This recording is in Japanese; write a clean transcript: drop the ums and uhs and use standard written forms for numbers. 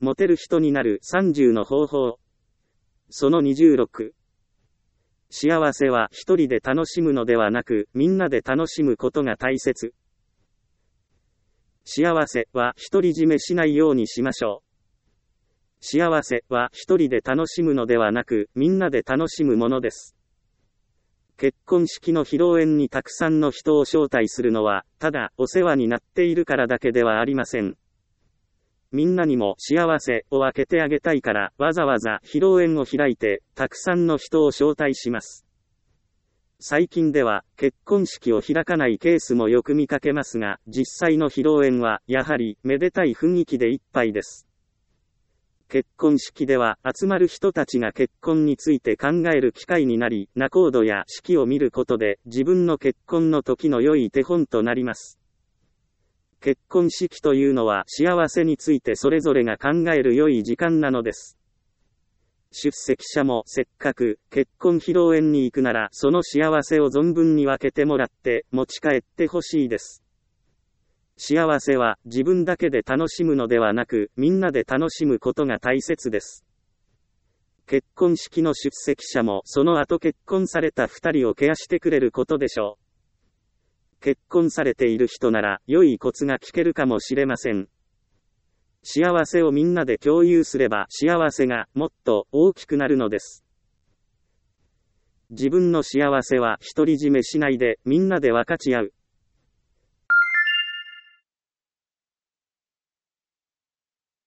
モテる人になる30の方法。その26。幸せは一人で楽しむのではなく、みんなで楽しむことが大切。幸せは独り占めしないようにしましょう。幸せは一人で楽しむのではなく、みんなで楽しむものです。結婚式の披露宴にたくさんの人を招待するのは、ただお世話になっているからだけではありません。みんなにも幸せを分けてあげたいから、わざわざ披露宴を開いて、たくさんの人を招待します。最近では、結婚式を開かないケースもよく見かけますが、実際の披露宴は、やはり、めでたい雰囲気でいっぱいです。結婚式では、集まる人たちが結婚について考える機会になり、仲人や式を見ることで、自分の結婚の時の良い手本となります。結婚式というのは幸せについてそれぞれが考える良い時間なのです。出席者もせっかく結婚披露宴に行くならその幸せを存分に分けてもらって持ち帰ってほしいです。幸せは自分だけで楽しむのではなくみんなで楽しむことが大切です。結婚式の出席者もその後結婚された2人をケアしてくれることでしょう。結婚されている人なら良いコツが聞けるかもしれません。幸せをみんなで共有すれば幸せがもっと大きくなるのです。自分の幸せは独り占めしないでみんなで分かち合う。